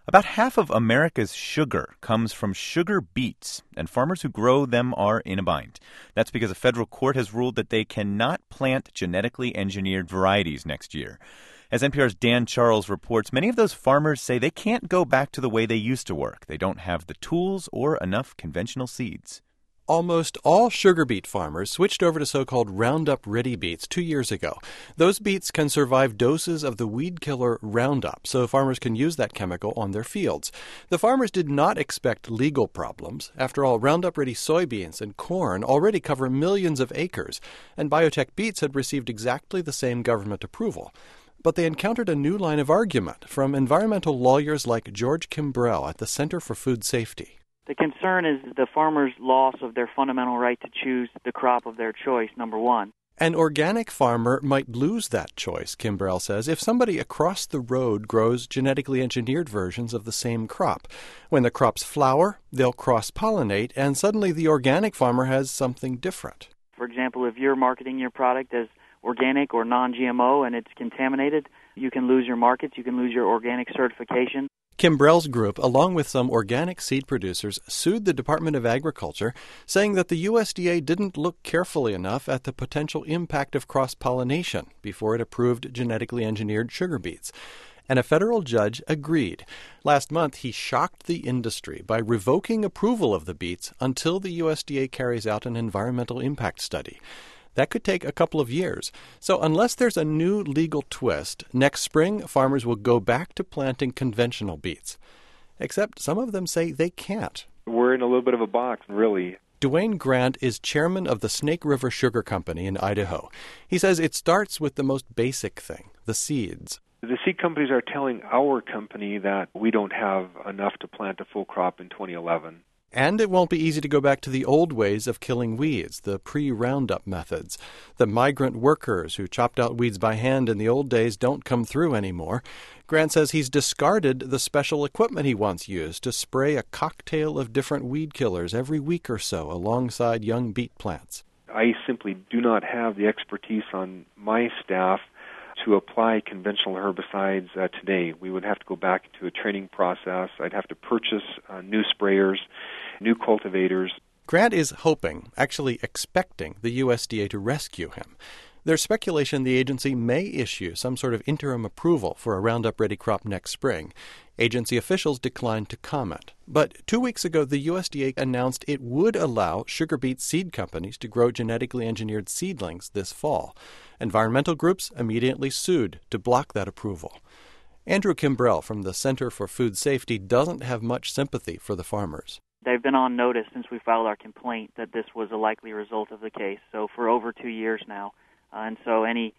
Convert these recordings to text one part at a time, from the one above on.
About half of America's sugar comes from sugar beets, and farmers who grow them are in a bind. That's because a federal court has ruled that they cannot plant genetically engineered varieties next year. As NPR's Dan Charles reports, many of those farmers say they can't go back to the way they used to work. They don't have the tools or enough conventional seeds. Almost all sugar beet farmers switched over to so-called Roundup Ready beets 2 years ago. Those beets can survive doses of the weed killer Roundup, so farmers can use that chemical on their fields. The farmers did not expect legal problems. After all, Roundup Ready soybeans and corn already cover millions of acres, and biotech beets had received exactly the same government approval. But they encountered a new line of argument from environmental lawyers like George Kimbrell at the Center for Food Safety. The concern is the farmer's loss of their fundamental right to choose the crop of their choice, number one. An organic farmer might lose that choice, Kimbrell says, if somebody across the road grows genetically engineered versions of the same crop. When the crops flower, they'll cross-pollinate, and suddenly the organic farmer has something different. For example, if you're marketing your product as organic or non-GMO and it's contaminated, you can lose your markets, you can lose your organic certification. Kimbrell's group, along with some organic seed producers, sued the Department of Agriculture, saying that the USDA didn't look carefully enough at the potential impact of cross-pollination before it approved genetically engineered sugar beets. And a federal judge agreed. Last month, he shocked the industry by revoking approval of the beets until the USDA carries out an environmental impact study. That could take a couple of years. So unless there's a new legal twist, next spring farmers will go back to planting conventional beets. Except some of them say they can't. We're in a little bit of a box, really. Duane Grant is chairman of the Snake River Sugar Company in Idaho. He says it starts with the most basic thing, the seeds. The seed companies are telling our company that we don't have enough to plant a full crop in 2011. And it won't be easy to go back to the old ways of killing weeds, the pre-Roundup methods. The migrant workers who chopped out weeds by hand in the old days don't come through anymore. Grant says he's discarded the special equipment he once used to spray a cocktail of different weed killers every week or so alongside young beet plants. I simply do not have the expertise on my staff to apply conventional herbicides today. We would have to go back to a training process. I'd have to purchase new sprayers, new cultivators. Grant is hoping, actually expecting, the USDA to rescue him. There's speculation the agency may issue some sort of interim approval for a Roundup Ready crop next spring. Agency officials declined to comment. But 2 weeks ago, the USDA announced it would allow sugar beet seed companies to grow genetically engineered seedlings this fall. Environmental groups immediately sued to block that approval. Andrew Kimbrell from the Center for Food Safety doesn't have much sympathy for the farmers. They've been on notice since we filed our complaint that this was a likely result of the case, so for over 2 years now. And so any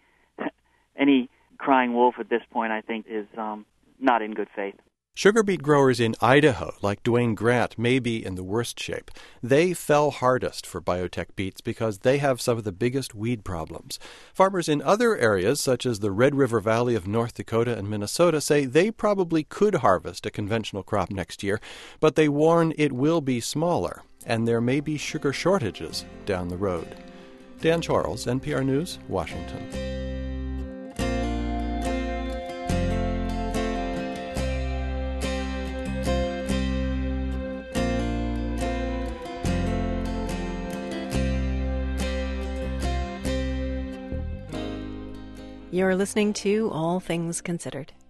crying wolf at this point, I think, is not in good faith. Sugar beet growers in Idaho, like Duane Grant, may be in the worst shape. They fell hardest for biotech beets because they have some of the biggest weed problems. Farmers in other areas, such as the Red River Valley of North Dakota and Minnesota, say they probably could harvest a conventional crop next year, but they warn it will be smaller, and there may be sugar shortages down the road. Dan Charles, NPR News, Washington. You're listening to All Things Considered.